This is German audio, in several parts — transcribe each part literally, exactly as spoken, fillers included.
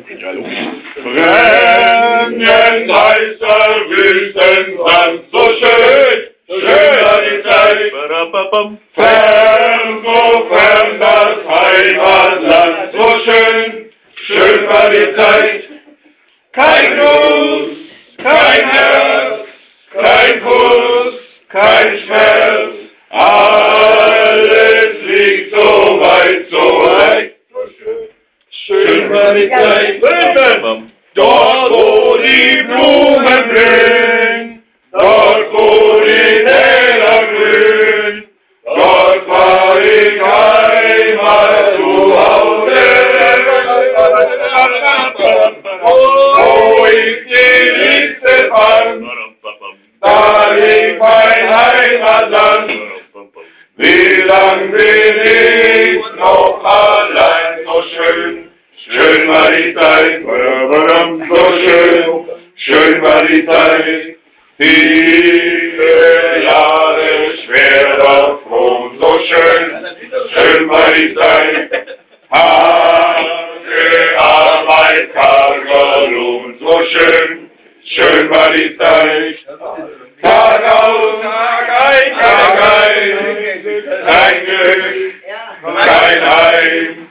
Brennend heißer Wüstensand, so schön, schön war die Zeit. Fern, so fern das Heimatland, so schön, schön war die Zeit. Kein Gruß, kein Herz, kein Kuss, kein Schmerz, alles liegt so weit, so weit. Schön war die Zeit. Dort, wo die Blumen blühen, dort, wo die Täler grün, dort war ich einmal zu Hause. Wo ich die Liebe fand, da liegt mein Heimatland. Wie lang bin ich noch allein, so schön, schön war die Zeit, so schön, schön war die Zeit. Viele Jahre schwerer Froh, so schön, schön war die Zeit. Harte Arbeit, karger Lohn, so schön, schön war die Zeit. Tag aus, Tag ein, Tag ein, kein Glück, kein Heim,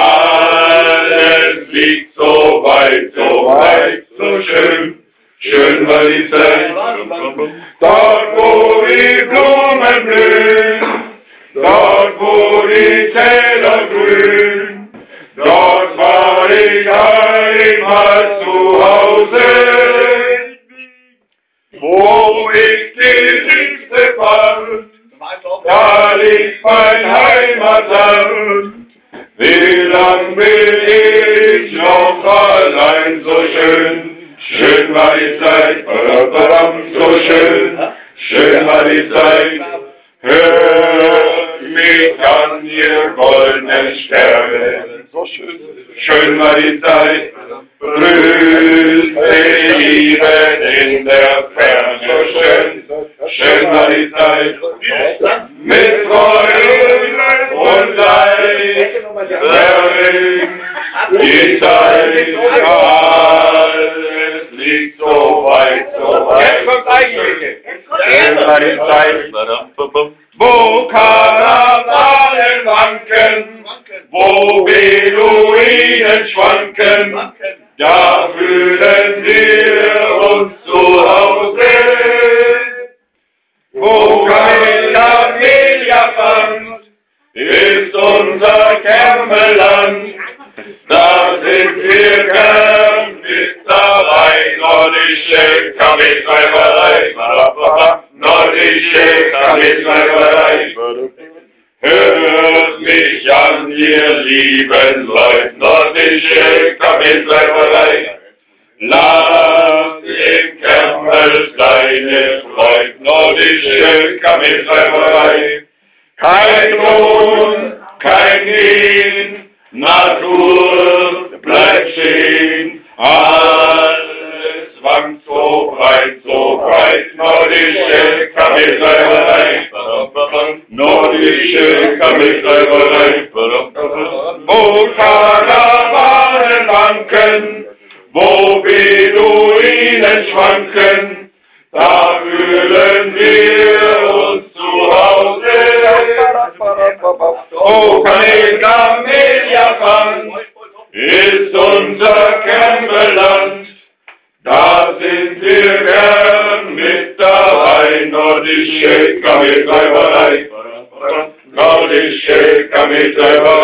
alles liegt so weit, so weit, so schön, schön war die Zeit. Dort, wo die Blumen blühen, dort, wo die Täler grün, dort war ich einmal zu Hause. Wo ich die Liebe fand, da liegt mein Heimatland. Wie lang bin ich noch allein, so schön, schön war die Zeit, so schön, schön war die Zeit. Hört mich an, ihr goldenen Sterne, so schön, schön war die Zeit. Grüße Lieben in der Ferne, so schön, schön war die Zeit. Mit Freuden und Leid, die Zeit, alles liegt so weit, so weit. Jetzt kommt eigentlich. Schön war die Zeit, wo Karawanen wanken, wo Beduinen schwanken, da fühlen wir uns zu Hause. Wo kein Camellia fand, ist unser Kämmerland. Da sind wir gern mit dabei. Nordische Kameltreiberei, nordische Kameltreiberei. Hört mich an, ihr lieben Leute, nordische Kameltreiberei. Lass im Kämmel deine Freude, nordische Kameltreiberei. Kein Lohn, kein Gehen, Natur bleibt stehen, alles wankt so breit, so breit, nordische Kameltreiberei, nordische Kameltreiberei, wo Karawanen wanken, wo Beduinen schwanken, da fühlen wir uns zu Hause. Oh, kein Camellia fand, ist unser Kämmerland. Da sind wir gern mit dabei. Nordische Kameltreiberei, nordische Kameltreiberei.